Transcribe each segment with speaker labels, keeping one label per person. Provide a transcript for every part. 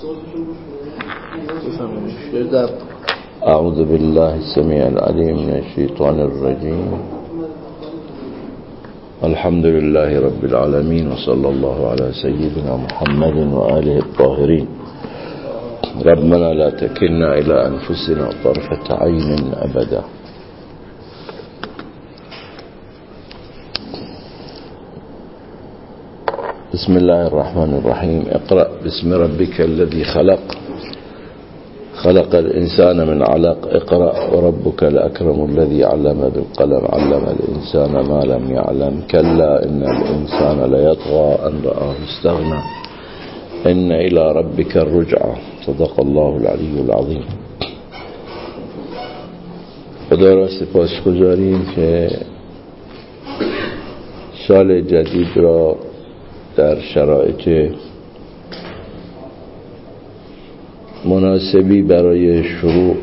Speaker 1: اعوذ بالله السميع العليم من الشيطان الرجيم. الحمد لله رب العالمين وصلى الله على سيدنا محمد وآله الطاهرين. ربنا لا تكلنا إلى أنفسنا طرفة عين أبدا. بسم الله الرحمن الرحيم. اقرأ باسم ربك الذي خلق الإنسان من علق. اقرأ وربك الأكرم الذي علم بالقلم علم الإنسان ما لم يعلم. كلا إن الإنسان ليطغى أن رآه استغنى إن إلى ربك الرجعى. صدق الله العلی العظیم. خدا را سپاسگزاریم که سال جدید را در شرایط مناسبی برای شروع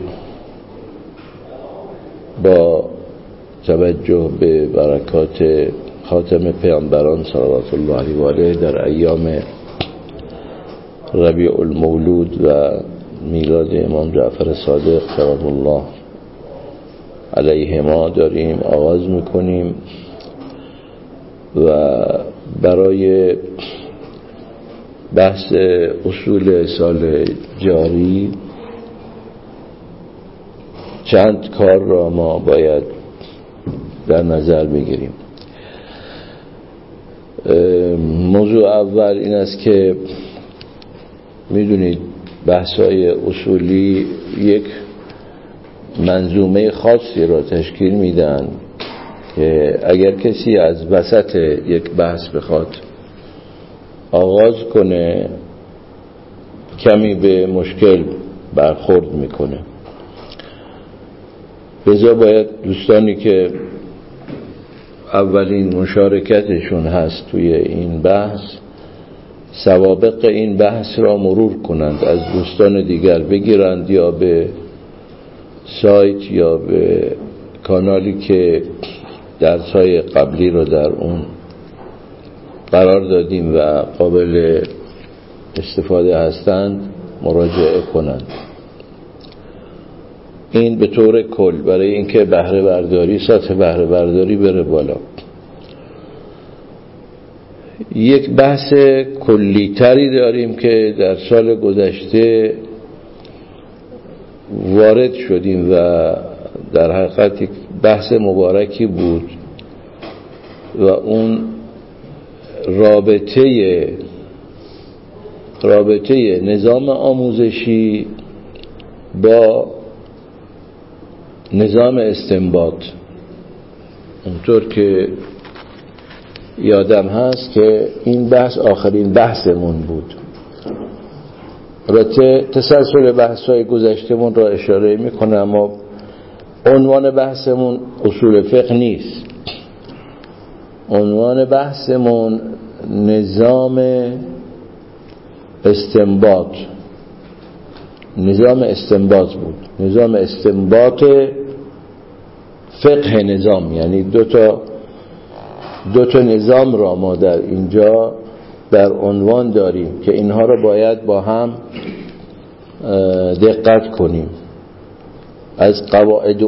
Speaker 1: با توجه به برکات خاتم پیامبران صلوات الله علیه و آله در ایام ربیع المولود و میلاد امام جعفر صادق سلام الله علیهما داریم آغاز میکنیم و برای بحث اصول سال جاری چند کار را ما باید در نظر بگیریم. موضوع اول این است که میدونید بحث‌های اصولی یک منظومه خاصی را تشکیل میدن که اگر کسی از وسط یک بحث بخواد آغاز کنه کمی به مشکل برخورد میکنه. لذا باید دوستانی که اولین مشارکتشون هست توی این بحث سوابق این بحث را مرور کنند، از دوستان دیگر بگیرند یا به سایت یا به کانالی که درس‌های قبلی را در اون قرار دادیم و قابل استفاده هستند مراجعه کنند. این به طور کل برای اینکه بهره برداری سطح بهره برداری بره بالا. یک بحث کلی تری داریم که در سال گذشته وارد شدیم و در حقیقت یک بحث مبارکی بود و اون رابطه نظام آموزشی با نظام استنباط. اونطور که یادم هست که این بحث آخرین بحثمون بود. البته تسلسل بحث‌های گذشتمون را اشاره می‌کنم اما عنوان بحثمون اصول فقه نیست. عنوان بحثمون نظام استنباط بود. نظام استنباط فقه نظام، یعنی دو تا نظام را ما در اینجا در عنوان داریم که اینها را باید با هم دقت کنیم. از قواعد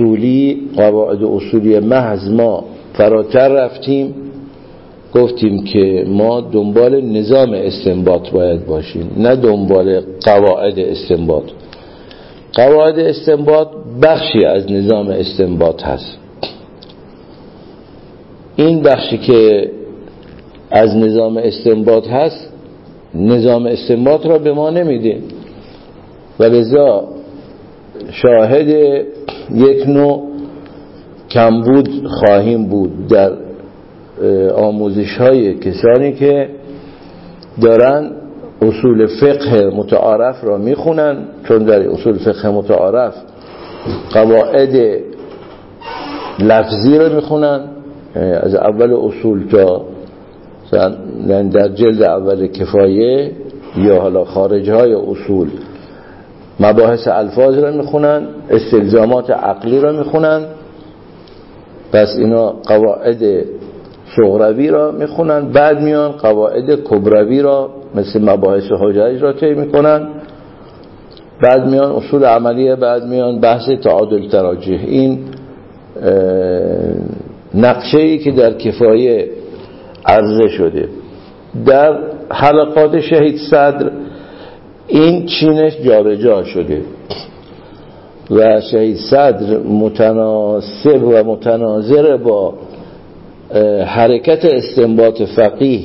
Speaker 1: اصولی محض ما فراتر رفتیم، گفتیم که ما دنبال نظام استنباط باید باشیم نه دنبال قواعد استنباط. قواعد استنباط بخشی از نظام استنباط هست. این بخشی که از نظام استنباط هست نظام استنباط را به ما نمیده و لذا شاهد یک نوع کمبود خواهیم بود در آموزش های کسانی که دارن اصول فقه متعارف را میخونن، چون در اصول فقه متعارف قواعد لفظی را میخونن از اول اصول تا در جلد اول کفایه یا حالا خارج های اصول مباحث الفاظ را میخونن، استلزامات عقلی را میخونن. پس اینا قواعد صغروی را میخونن، بعد میان قواعد کبروی را مثل مباحث حجج را طی میکنن، بعد میان اصول عملیه، بعد میان بحث تعادل تراجح. این نقشه‌ای که در کفایه عرضه شده. در حلقات شهید صدر این چینش جابجا شده و شهید صدر متناسب و متناظر با حرکت استنباط فقیه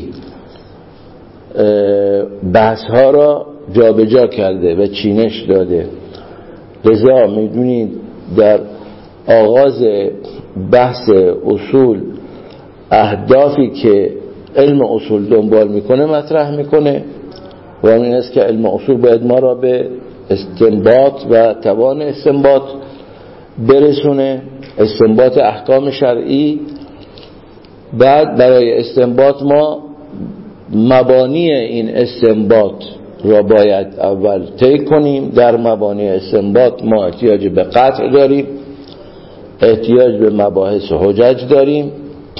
Speaker 1: بحث ها را جابجا کرده و چینش داده. لذا میدونید در آغاز بحث اصول اهدافی که علم اصول دنبال میکنه مطرح میکنه و این است که علم اصول باید ما را به استنباط و توان استنباط برسونه، استنباط احکام شرعی. بعد برای استنباط ما مبانی این استنباط را باید اول طی کنیم. در مبانی استنباط ما احتیاج به قطع داریم، احتیاج به مباحث حجج داریم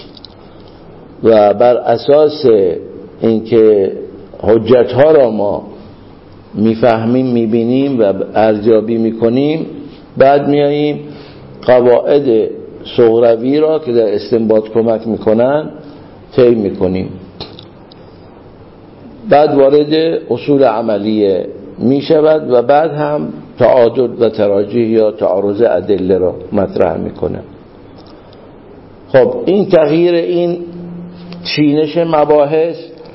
Speaker 1: و بر اساس اینکه حجت ها را ما میفهمیم، میبینیم و ارزیابی میکنیم، بعد میاییم قواعد صغروی را که در استنباط کمک میکنن طی میکنیم. بعد وارد اصول عملیه میشود و بعد هم تعادل و تراجح یا تعارض ادله را مطرح میکنه. خب این تغییر، این چینش مباحث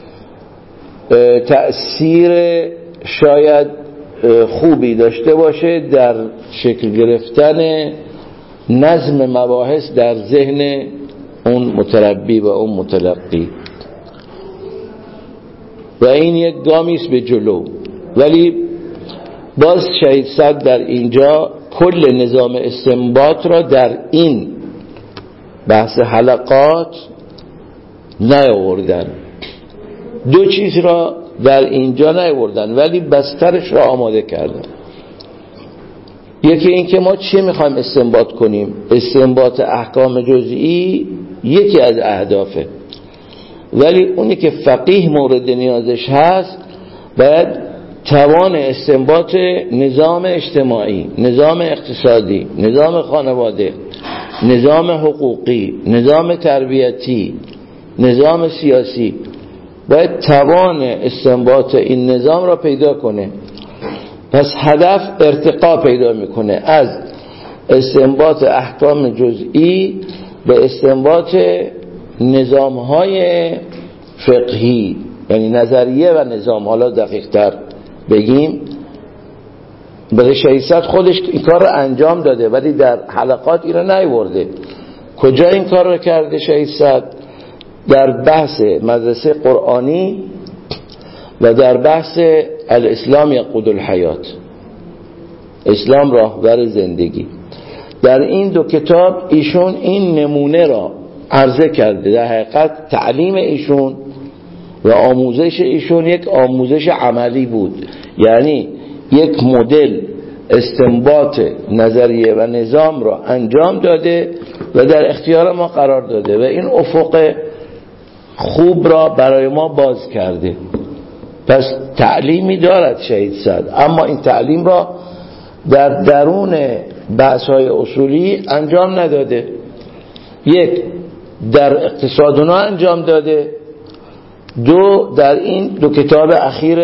Speaker 1: تأثیر شاید خوبی داشته باشه در شکل گرفتن نظم مباحث در ذهن اون متربی و اون متلقی و این یک گامی است به جلو. ولی باز شهید صدر در اینجا کل نظام استنباط را در این بحث حلقات نیاوردن. دو چیز را در اینجا نیاوردن ولی بسترش را آماده کردن. یکی این که ما چی میخوایم استنباط کنیم. استنباط احکام جزئی یکی از اهدافه، ولی اونی که فقیه مورد نیازش هست باید توان استنباط نظام اجتماعی، نظام اقتصادی، نظام خانواده، نظام حقوقی، نظام تربیتی، نظام سیاسی، باید توان استنباط این نظام را پیدا کنه. پس هدف ارتقا پیدا میکنه از استنباط احکام جزئی به استنباط نظام‌های فقهی، یعنی نظریه و نظام. حالا دقیق تر بگیم، برای شهید صدر خودش این کار رو انجام داده ولی در حلقات این رو نیورده. کجا این کار رو کرده شهید صدر؟ در بحث مدرسه قرآنی و در بحث الاسلام یقود الحیات، اسلام راهبر زندگی. در این دو کتاب ایشون این نمونه را عرضه کرده. در حقیقت تعلیم ایشون و آموزش ایشون یک آموزش عملی بود، یعنی یک مدل استنباط نظریه و نظام را انجام داده و در اختیار ما قرار داده و این افق خوب را برای ما باز کرده. پس تعلیمی دارد شهید صدر، اما این تعلیم را در درون بحث‌های اصولی انجام نداده. یک، در اقتصادنا انجام داده. دو، در این دو کتاب اخیر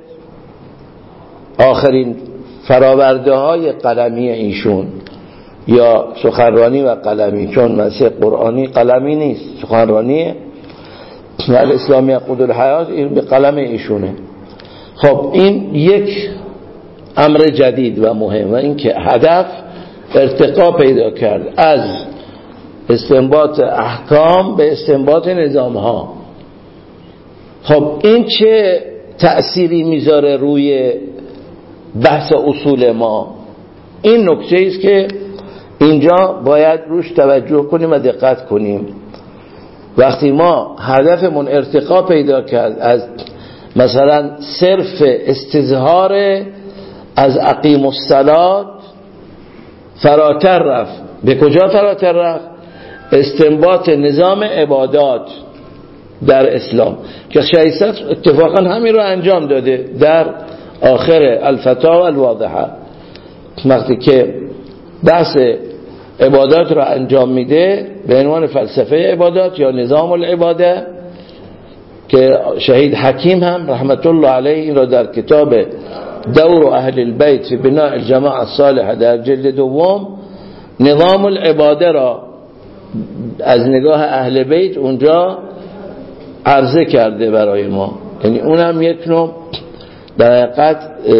Speaker 1: آخرین فراورده های قلمی ایشون یا سخنرانی و قلمی، چون مسیح قرآنی قلمی نیست، سخنرانیه و الاسلام یقود الحیات این به قلم ایشونه. خب این یک امر جدید و مهم و این که هدف ارتقا پیدا کرد از استنباط احکام به استنباط نظام ها. خب این چه تأثیری میذاره روی بحث اصول ما؟ این نکته است که اینجا باید روش توجه کنیم و دقت کنیم. وقتی ما هدفمون ارتقا پیدا کرد از مثلا صرف استظهار از اقیم الصلاة فراتر رفت، به کجا فراتر رفت؟ استنباط نظام عبادات در اسلام که شهید صدر اتفاقا همین رو انجام داده در آخر الفتاوی الواضحه. وقتی که بحث عبادات رو انجام میده به عنوان فلسفه عبادات یا نظام العباده، که شهید حکیم هم رحمت الله علیه این را در کتاب دور اهل البیت فی بناء الجماعه الصالحه در جلد دوم نظام العباده را از نگاه اهل بیت اونجا عرضه کرده برای ما. یعنی اونم یک نوع در حقیقت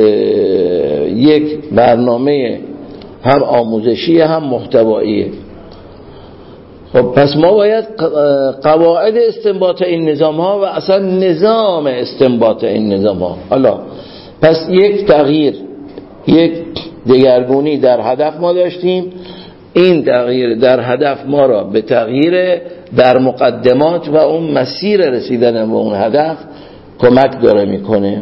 Speaker 1: یک برنامه هم آموزشی هم محتواییه. خب پس ما باید قواعد استنباط این نظام ها و اصلا نظام استنباط این نظام ها، حالا پس یک تغییر، یک دگرگونی در هدف ما داشتیم. این تغییر در هدف ما را به تغییر در مقدمات و اون مسیر رسیدن به اون هدف کمک داره میکنه.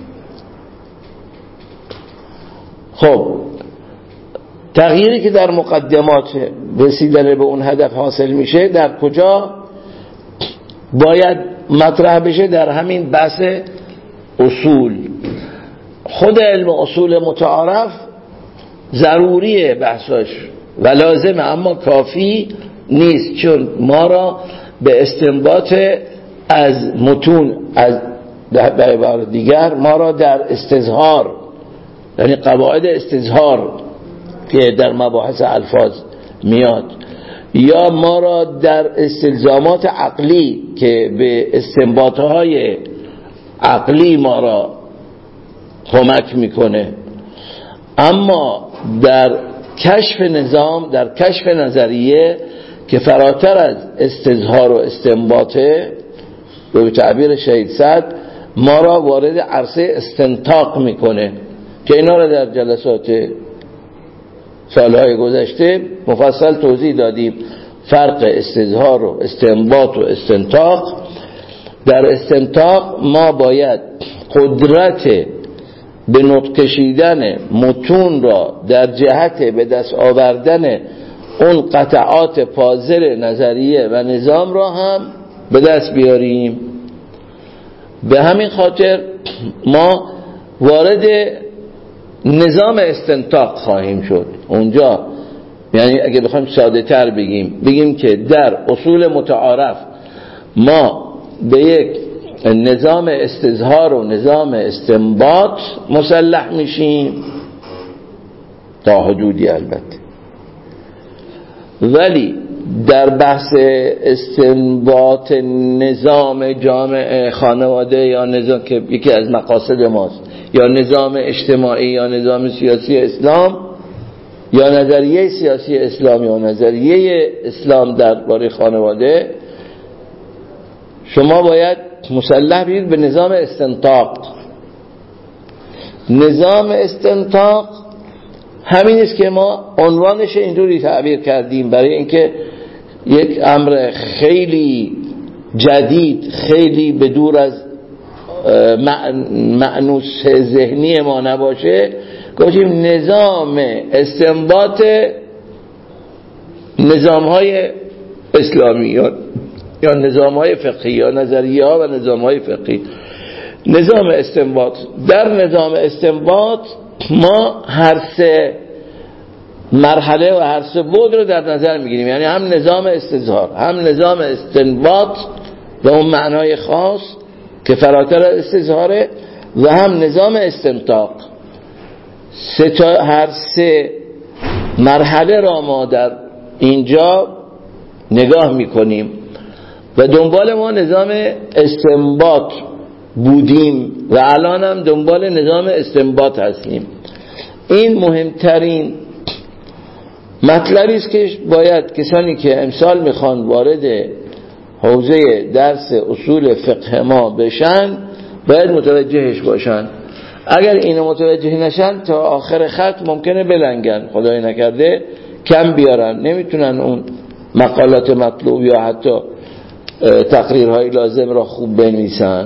Speaker 1: خب تغییری که در مقدمات رسیدن به اون هدف حاصل میشه در کجا باید مطرح بشه؟ در همین بحث اصول. خود علم اصول متعارف ضروریه بحثاش و لازمه، اما کافی نیست، چون ما را به استنباط از متون، از به عبارت دیگر ما را در استظهار، یعنی قواعد استظهار که در مباحث الفاظ میاد، یا ما را در استلزامات عقلی که به استنباطهای عقلی ما را کمک میکنه، اما در کشف نظام، در کشف نظریه که فراتر از استظهار و استنباطه، به تعبیر شهید صدر ما را وارد عرصه استنطاق میکنه که اینا را در جلسات سالهای گذشته مفصل توضیح دادیم. فرق استظهار و استنباط و استنطاق. در استنطاق ما باید قدرت به نطق کشیدن متون را در جهت به دست آوردن اون قطعات پازل نظریه و نظام را هم به دست بیاریم. به همین خاطر ما وارد نظام استنطاق خواهیم شد اونجا. یعنی اگه بخوایم ساده تر بگیم که در اصول متعارف ما به یک نظام استظهار و نظام استنباط مسلح میشیم تا حدودی البته، ولی در بحث استنباط نظام جامعه خانواده یا نظام که یکی از مقاصد ماست، یا نظام اجتماعی یا نظام سیاسی اسلام یا نظریه سیاسی اسلام یا نظریه اسلام درباره خانواده، شما باید مسلح بید به نظام استنطاق. نظام استنطاق همین است که ما عنوانش اینجوری تعبیر کردیم برای اینکه یک امر خیلی جدید، خیلی به دور از مأنوس ذهنی ما نباشه، گفتیم نظام استنباط نظام‌های اسلامی یا نظام‌های فقهی یا نظریه‌ها و نظام‌های فقهی. نظام استنباط، در نظام استنباط ما هر سه مرحله و هر سه بعد رو در نظر میگیریم، یعنی هم نظام استظهار، هم نظام استنباط به اون معنای خاص که فراتر از استظهاره، و هم نظام استنطاق. هر سه مرحله را ما در اینجا نگاه میکنیم و دنبال ما نظام استنباط بودیم و الان هم دنبال نظام استنباط هستیم. این مهمترین مطلبی است که باید کسانی که امسال میخوان وارد حوزه درس اصول فقه ما بشن باید متوجهش باشن. اگر اینو متوجه نشن تا آخر خط ممکنه بلنگن، خدای نکرده کم بیارن، نمیتونن اون مقالات مطلوب یا حتی تقریرهای لازم را خوب بنویسن.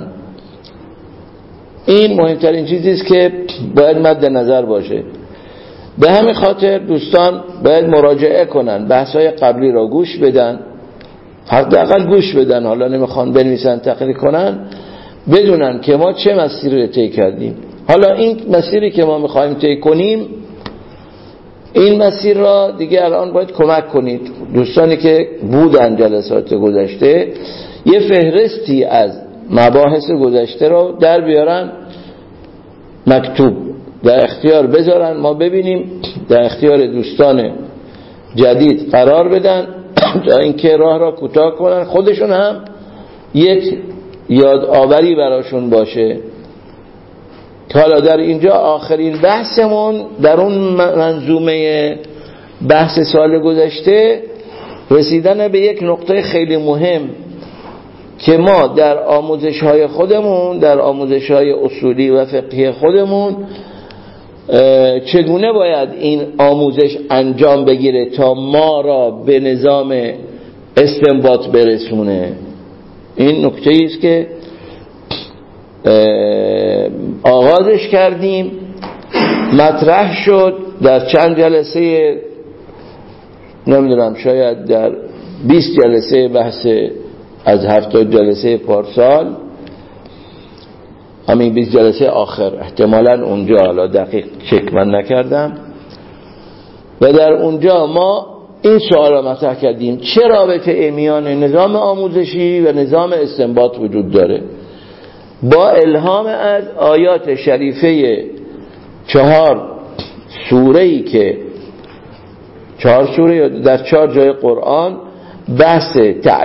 Speaker 1: این مهمترین چیزی است که باید مد نظر باشه. به همین خاطر دوستان باید مراجعه کنن، بحث‌های قبلی را گوش بدن، حداقل گوش بدن، حالا نمیخوان بنویسن تقریر کنن، بدونن که ما چه مسیری رو طی کردیم. حالا این مسیری که ما میخوایم طی کنیم، این مسیر را دیگه الان باید کمک کنید دوستانی که بودن جلسات گذشته، یه فهرستی از مباحث گذشته رو در بیارن، مکتوب در اختیار بذارن، ما ببینیم، در اختیار دوستان جدید قرار بدن تا اینکه راه را کوتاه کنن، خودشون هم یک یادآوری براشون باشه. حالا در اینجا آخرین بحثمون در اون منظومه بحث سال گذشته رسیدن به یک نقطه خیلی مهم که ما در آموزش‌های خودمون، در آموزش‌های اصولی و فقهی خودمون چگونه باید این آموزش انجام بگیره تا ما را به نظام استنباط برسونه. این نکته‌ای است که آغازش کردیم، مطرح شد در چند جلسه، نمیدونم شاید در 20 جلسه بحث از 70 جلسه پارسال، همین 20 جلسه آخر احتمالاً اونجا، حالا دقیق چک من نکردم، و در اونجا ما این سوال را مطرح کردیم: چه رابطه میان نظام آموزشی و نظام استنباط وجود داره؟ با الهام از آیات شریفه 4 سوره‌ای که 4 سوره در 4 جای قرآن بحث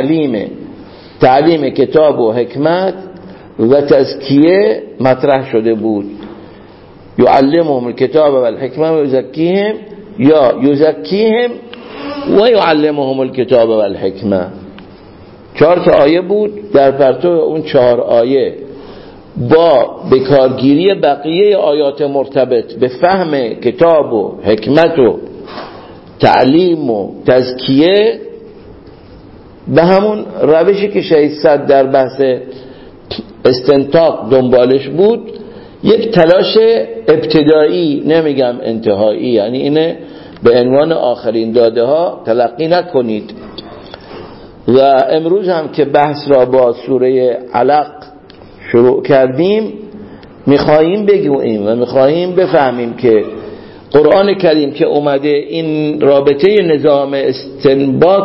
Speaker 1: تعلیم کتاب و حکمت و تزکیه مطرح شده بود. یعلمهم الکتاب و الحکمه و یزکیهم، یا یزکیهم و یعلمهم الکتاب و الحکمه. 4 تا آیه بود. در پرتو اون 4 آیه با بکارگیری بقیه آیات مرتبط به فهم کتاب و حکمت و تعلیم و تزکیه، به همون روشی که 600 در بحث استنطاق دنبالش بود، یک تلاش ابتدایی، نمیگم انتهایی، یعنی اینه به عنوان آخرین داده ها تلقی نکنید. و امروز هم که بحث را با سوره علق شروع کردیم، میخواییم بگوییم و میخواییم بفهمیم که قرآن کریم که اومده این رابطه نظام استنباط،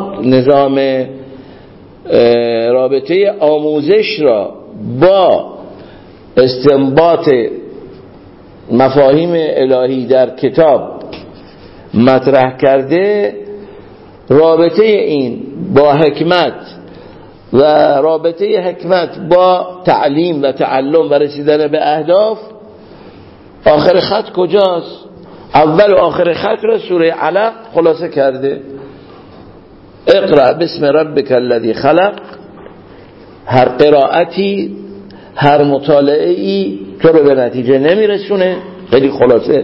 Speaker 1: رابطه آموزش را با استنباط مفاهیم الهی در کتاب مطرح کرده، رابطه این با حکمت و رابطه حکمت با تعلیم و تعلم و رسیدن به اهداف، آخر خط کجاست؟ اول و آخر خط را سوره علق خلاصه کرده: اقرأ باسم ربک الذی خلق. هر قرائتی، هر مطالعه‌ای تو رو به نتیجه نمیرسونه. خیلی خلاصه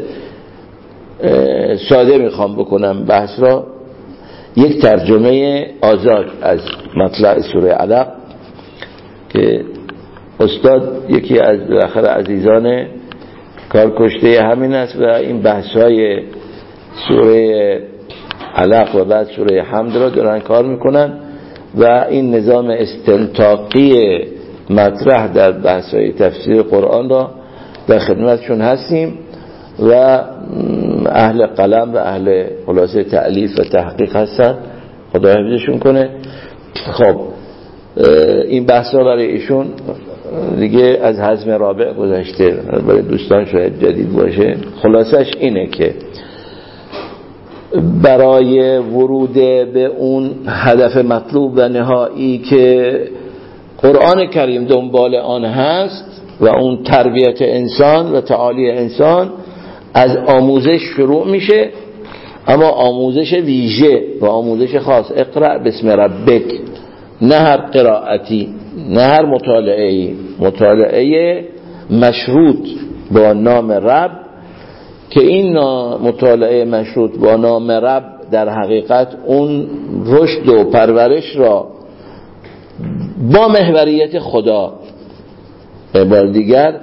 Speaker 1: ساده میخوام بکنم بحث را، یک ترجمه آزاد از مطلع سوره علق که استاد یکی از عزیزان کارکشته همین است و این بحث‌های سوره علق و بعد سوره حمد را دارن کار میکنن و این نظام استنطاقی مطرح در بحث‌های تفسیر قرآن را در خدمتشون هستیم و اهل قلم و اهل خلاصه تألیف و تحقیق هستن، خدا حفظشون کنه. خب این بحثا برای ایشون دیگه از حزم رابع گذشته، برای دوستان شاید جدید باشه. خلاصش اینه که برای ورود به اون هدف مطلوب و نهایی که قرآن کریم دنبال آن هست و اون تربیت انسان و تعالی انسان، از آموزش شروع میشه، اما آموزش ویژه و آموزش خاص. اقرأ باسم ربک، نه هر قرائتی، نه هر مطالعه‌ای، مطالعه مشروط با نام رب، که این مطالعه مشروط با نام رب در حقیقت اون رشد و پرورش را با محوریت خدا، به بار دیگر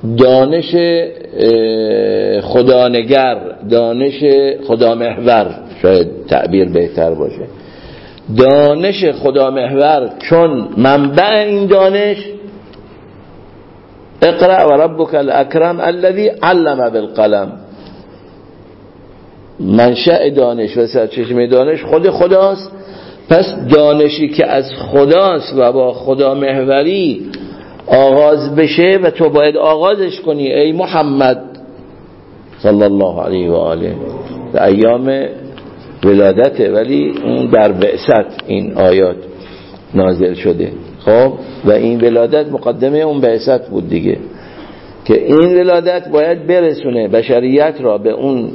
Speaker 1: دانش خدانگر، دانش خدا محور شاید تعبیر بهتر باشه. دانش خدا محور چون منبع این دانش، اقرأ و ربک الاکرم الذی علم بالقلم، منشأ دانش و سرچشمه دانش خود خداست. پس دانشی که از خداست و با خدا محوری آغاز بشه و تو باید آغازش کنی ای محمد صلی الله علیه و آله. در ایام ولادته، ولی اون در بعثت این آیات نازل شده. خب و این ولادت مقدمه اون بعثت بود دیگه، که این ولادت باید برسونه بشریت را به اون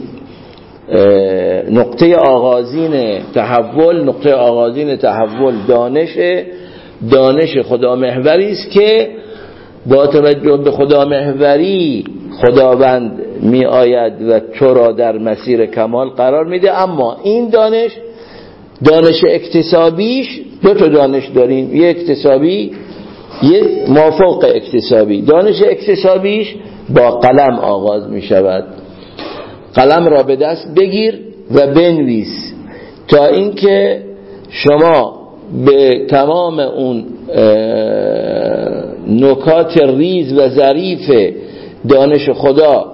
Speaker 1: نقطه آغازین تحول دانش خدا محوری است که با توجه به خدا محوری خداوند می آید و تو را در مسیر کمال قرار میده. اما این دانش اکتسابیش، دو تا دانش داریم، یک اکتسابی یک مافوق اکتسابی. دانش اکتسابیش با قلم آغاز می شود. قلم را به دست بگیر و بنویس تا اینکه شما به تمام اون نکات ریز و ظریف دانش خدا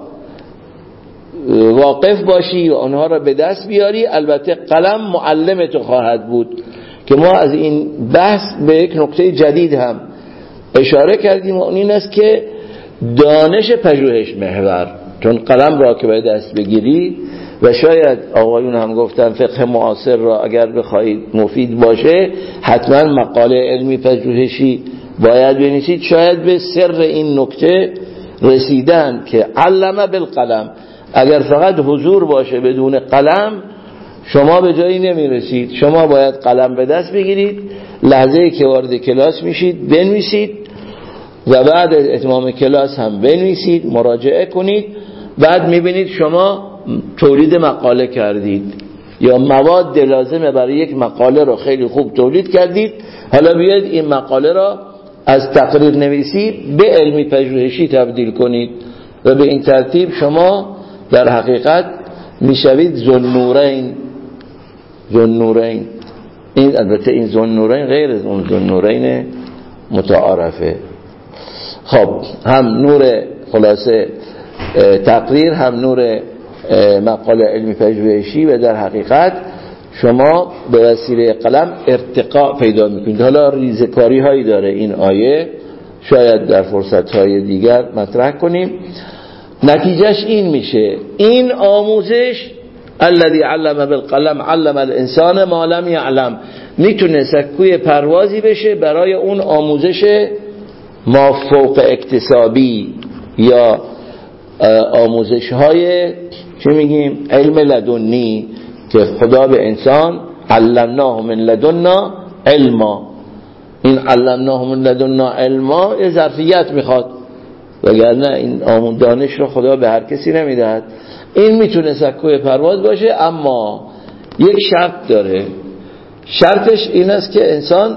Speaker 1: واقف باشی و آنها را به دست بیاری. البته قلم معلم تو خواهد بود که ما از این بحث به یک نکته جدید هم اشاره کردیم و این است که دانش پژوهش محور. چون قلم را که به دست بگیری و شاید آقایون هم گفتن فقه معاصر را اگر بخواید مفید باشه حتما مقاله علمی پژوهشی باید بنویسید. شاید به سر این نکته رسیدن که علم بالقلم، اگر فقط حضور باشه بدون قلم شما به جایی نمیرسید. شما باید قلم به دست بگیرید، لحظه‌ای که وارد کلاس میشید بنویسید و بعد از اتمام کلاس هم بنویسید، مراجعه کنید. بعد میبینید شما تولید مقاله کردید یا مواد لازمه برای یک مقاله رو خیلی خوب تولید کردید. حالا بیاید این مقاله را از تقریر نویسی به علمی پژوهشی تبدیل کنید و به این ترتیب شما در حقیقت میشوید ذوالنورین. این البته این ذوالنورین غیر از اون ذوالنورین متعارفه. خب هم نور خلاصه تقریر، هم نور مقاله علمی پژوهشی، و در حقیقت شما به وسیله قلم ارتقاء پیدا میکنید. حالا ریزکاری هایی داره این آیه، شاید در فرصت های دیگر مطرح کنیم. نتیجهش این میشه، این آموزش الذی علم بالقلم علم الانسان ما لم یعلم میتونه سکوی پروازی بشه برای اون آموزش مافوق اکتسابی یا آموزش های چی میگیم علم لدنی که خدا به انسان علمناه من لدنا علما. این علمناه من لدنا علما یه ظرفیت میخواد، وگرنه این آمون دانش رو خدا به هر کسی نمیدهد. این میتونه سکوی پرواز باشه، اما یک شرط داره. شرطش این است که انسان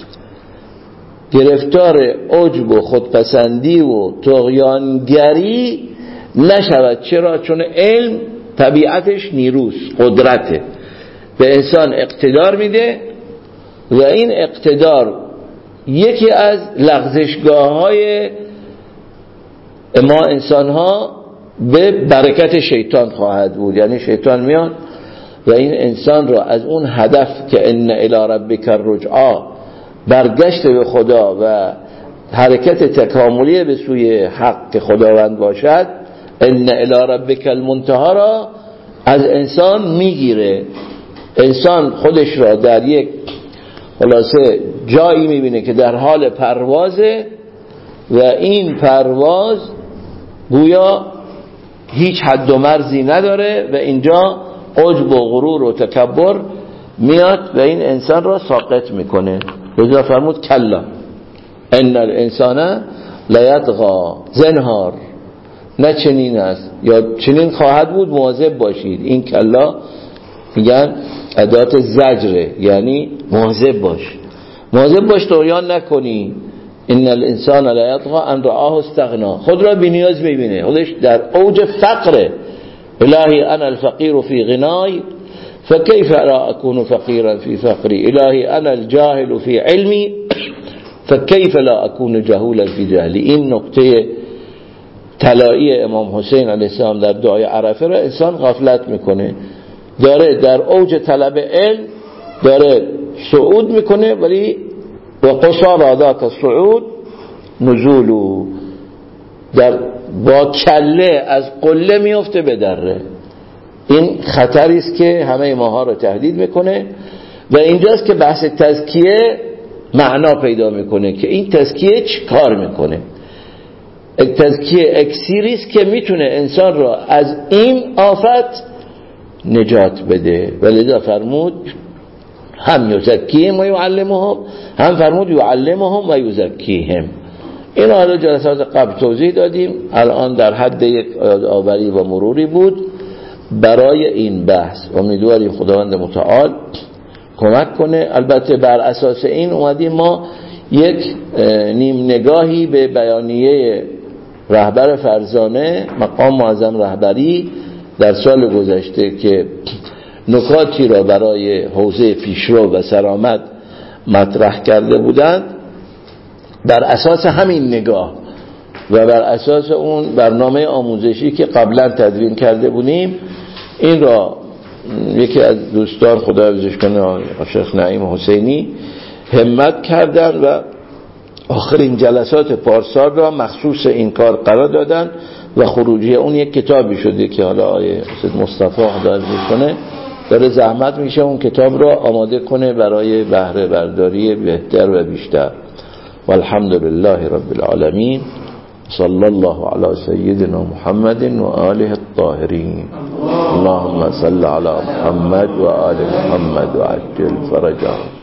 Speaker 1: گرفتار عجب و خودپسندی و طغیانگری نشود. چرا؟ چون علم طبیعتش نیروست، قدرته، به انسان اقتدار میده و این اقتدار یکی از لغزشگاه‌های ما انسان‌ها به برکت شیطان خواهد بود. یعنی شیطان میاد و این انسان را از اون هدف که ان الی ربک الرجعی، برگشت به خدا و حرکت تکاملی به سوی حق خداوند باشد، ان الی ربک المنتهی را از انسان میگیره. انسان خودش را در یک خلاصه جایی میبینه که در حال پروازه و این پرواز گویا هیچ حد و مرزی نداره و اینجا عجب و غرور و تکبر میاد و این انسان را ساقط میکنه. لذا فرمود کلا ان الانسان لیطغی، زنهار نه چنین است یا چنین خواهد بود، مواظب باشید. این کلا میگن ادات زجره، یعنی مواظب باش طغیان نکنی. ان الانسان لیطغی ان رآه استغنا، خود را بی‌نیاز میبینه، خودش در اوج فقره. الهی انا الفقیر فی غنای فكيف لا أكون فقيرا في فقري إلهي أنا الجاهل في علمي فكيف لا أكون جهولا في جهلي. این نقطه طلایی امام حسین علیه السلام در دعای عرفه را انسان غفلت میکنه، داره در اوج طلب علم داره صعود میکنه ولی و قصار ذات الصعود نزولو، در با کله از قله میفته به دره. این خطری است که همه ماها رو تهدید میکنه و اینجاست که بحث تزکیه معنا پیدا میکنه که این تزکیه چی کار میکنه. تزکیه اکسیری است که میتونه انسان را از این آفت نجات بده. ولذا فرمود هم یزکیهم و یعلمهم، هم فرمود یعلمهم و یزکیهم. این حالا جلسات قبل توضیح دادیم، الان در حد یک یادآوری و مروری بود برای این بحث. امیدواریم خداوند متعال کمک کنه. البته بر اساس این اومدیم ما یک نیم نگاهی به بیانیه رهبر فرزانه مقام معظم رهبری در سال گذشته که نکاتی را برای حوزه پیشرو و سرآمد مطرح کرده بودند، بر اساس همین نگاه و بر اساس اون برنامه آموزشی که قبلا تدوین کرده بودیم، این را یکی از دوستان خدا حفظش کنه شیخ نعیم حسینی همت کردن و آخرین جلسات پارسال را مخصوص این کار قرار دادن و خروجی اون یک کتابی شده که حالا آیه سید مصطفی خدا حفظش کنه داره زحمت میشه اون کتاب را آماده کنه برای بهره برداری بهتر و بیشتر. والحمد لله رب العالمین. صلی الله علی سیدنا محمد و آله الطاهرین. اللهم صل علی محمد و آل محمد و عجل فرجهم.